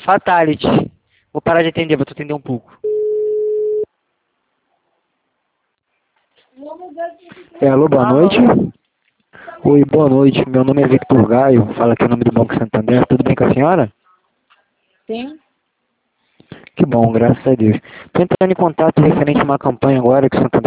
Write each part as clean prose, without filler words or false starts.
Fatality. Vou parar de atender, vou te atender um pouco. Alô, boa noite. Oi, boa noite. Meu nome é Victor Gaio. Fala aqui o nome do Banco Santander. Tudo bem com a senhora? Sim. Que bom, graças a Deus. Estou entrando em contato referente a uma campanha agora que o Santander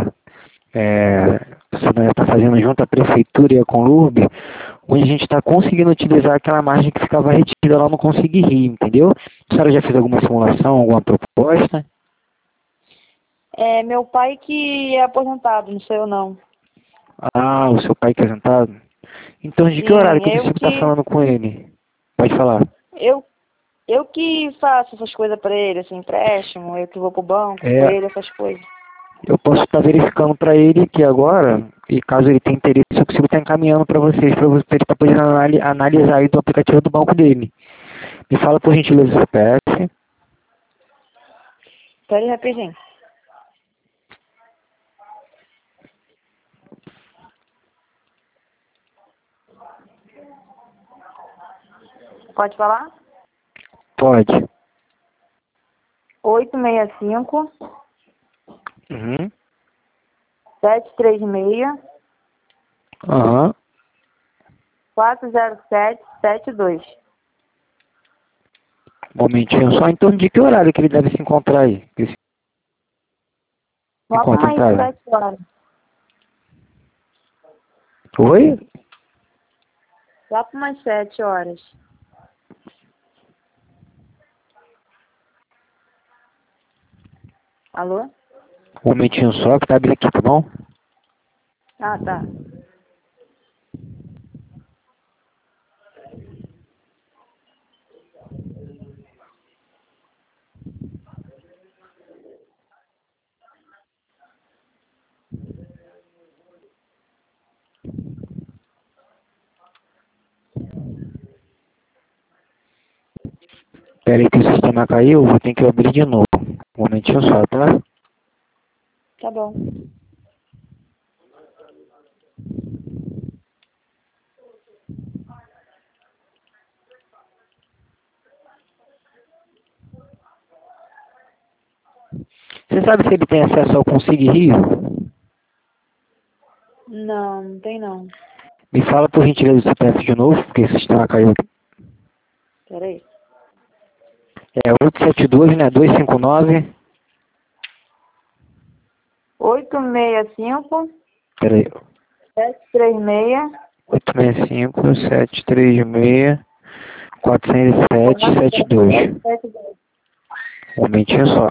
está fazendo junto à Prefeitura e à Conlurb, onde a gente está conseguindo utilizar aquela margem que ficava retida lá no Conseguir Rio, entendeu? A senhora já fez alguma simulação, alguma proposta? É meu pai que é aposentado, não sou eu não. Ah, o seu pai que é aposentado? Então, de que horário Sim, que eu consigo estar falando com ele? Pode falar. eu, eu que faço essas coisas pra ele, assim, empréstimo, eu que vou pro banco com É, ele, essas coisas. eu posso estar verificando para ele que agora, e caso ele tenha interesse, eu consigo estar encaminhando para vocês, para ele estar podendo analisar aí do aplicativo do banco dele. Me fala por gentileza o CPF. Espera aí rapidinho. Pode falar? Pode. 865 Uhum. 736 Aham. 40772. Um momentinho só. Então, de que horário que ele deve se encontrar aí? Que ele se Lá por encontra em mais casa? 7 horas. Oi? Lá por mais 7 horas. Alô? Um momentinho só, que tá abrindo aqui, tá bom? Ah, tá. Pera aí que o sistema caiu, vou ter que abrir de novo. Um momentinho só, tá? Tá bom. Você sabe se ele tem acesso ao Conseguir Rio? Não, não tem não. Me fala por gentileza o CPF de novo, porque o sistema caiu. Espera aí. É 872, né? 259. 865 Pera aí. 736 865 736 40772. 40772. Um momentinho só.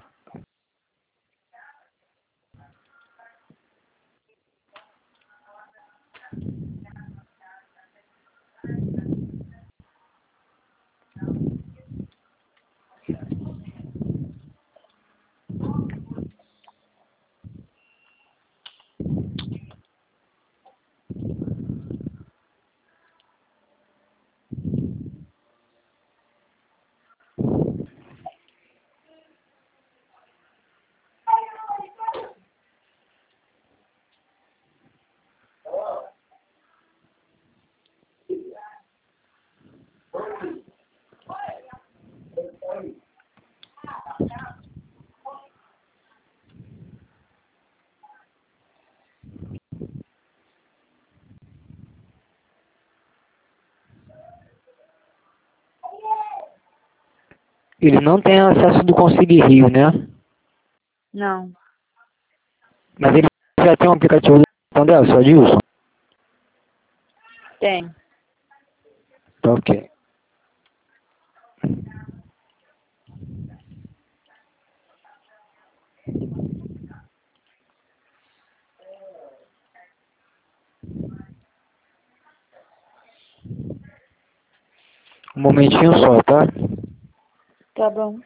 Ele não tem acesso do Conseguir Rio, né? Não, Mas ele já tem um aplicativo do Santander, só Dilson? tem. Tá ok. Um momentinho só, tá? Tá bom.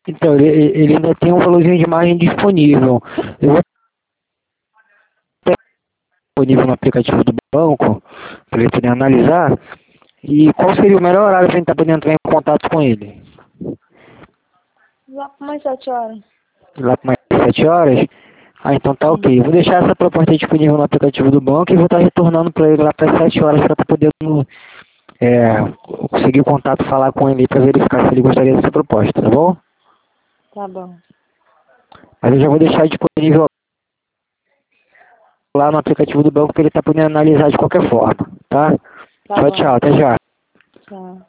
Então, ele ainda tem um valorzinho de margem disponível. Eu vou ter disponível no aplicativo do banco, para ele poder analisar. E qual seria o melhor horário para a gente estar podendo entrar em contato com ele? Lá por mais 7 horas. Lá por mais 7 horas? Ah, então tá Sim. ok. Eu vou deixar essa proposta disponível no aplicativo do banco e vou estar retornando para ele lá para as 7 horas para estar podendo conseguir o contato, falar com ele para verificar se ele gostaria dessa proposta, tá bom? Tá bom. Mas eu já vou deixar disponível lá no aplicativo do banco para ele estar podendo analisar de qualquer forma, tá? Tá Tchau, bom. tchau, até já. Tchau.